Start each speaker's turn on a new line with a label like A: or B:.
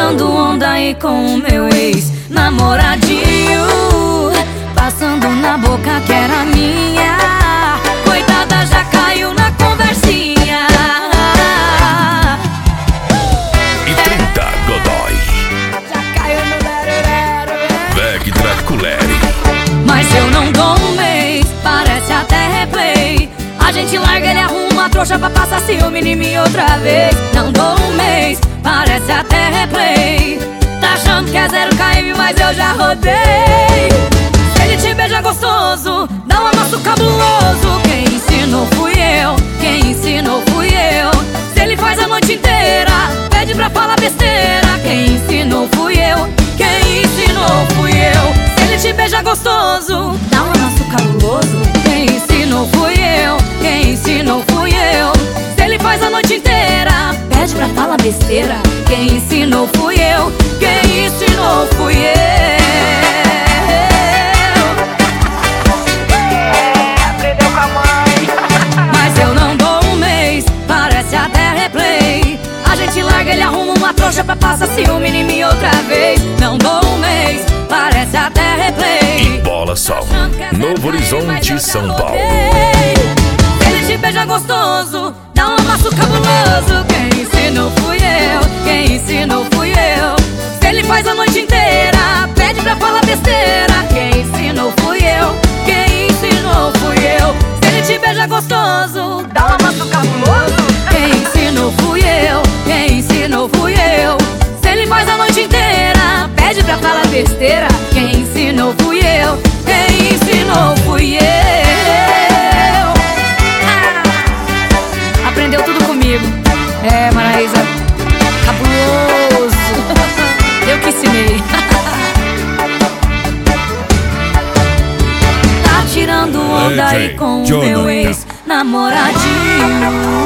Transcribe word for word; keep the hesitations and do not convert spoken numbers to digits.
A: tirando onda aí com o meu ex-namoradinho, passando na boca que era minha. Coitada, já caiu na conversinha.
B: E trinta Godoy,
A: Já caiu no lero-lero.
B: Veg Draculeri.
A: Mas eu não dou um mês, parece até replay. A gente larga, ele arruma a trouxa pra passar ciúme em mim outra vez. Não dou um mês, parece até replay. Tá achando que é zero K M, mas eu já rodei. Se ele te beija gostoso, dá um amasso cabuloso. Quem ensinou fui eu, quem ensinou fui eu. Se ele faz a noite inteira, pede pra falar besteira. Quem ensinou fui eu, quem ensinou fui eu. Se ele te beija gostoso, dá um amasso cabuloso. Quem ensinou fui eu, quem ensinou fui eu. Se ele faz a noite inteira, pede pra falar besteira. Quem ensinou fui eu, quem ensinou fui eu.
C: Aprendeu com a mãe.
A: Mas eu não dou um mês, parece até replay. A gente larga, ele arruma uma trouxa pra passar ciúme em mim outra vez. Não dou um mês, parece até replay.
B: E Bola Sol, Novo Horizonte, São Paulo.
A: Se ele te beija gostoso, dá um amasso cabuloso. Quem ensinou fui eu, quem ensinou fui eu. Se ele faz a noite inteira, pede pra falar besteira. Quem ensinou fui eu, quem ensinou fui eu. Se ele te beija gostoso,
C: Dá um amasso cabuloso.
A: quem ensinou fui eu, quem ensinou fui eu. Se ele faz a noite inteira, pede pra falar besteira. Quem ensinou fui eu, quem ensinou fui eu. Ah, aprendeu tudo comigo. É, Maraísa, cabuloso. Eu que ensinei. Tá tirando onda aí com o meu
B: Jonathan.
A: ex-namoradinho.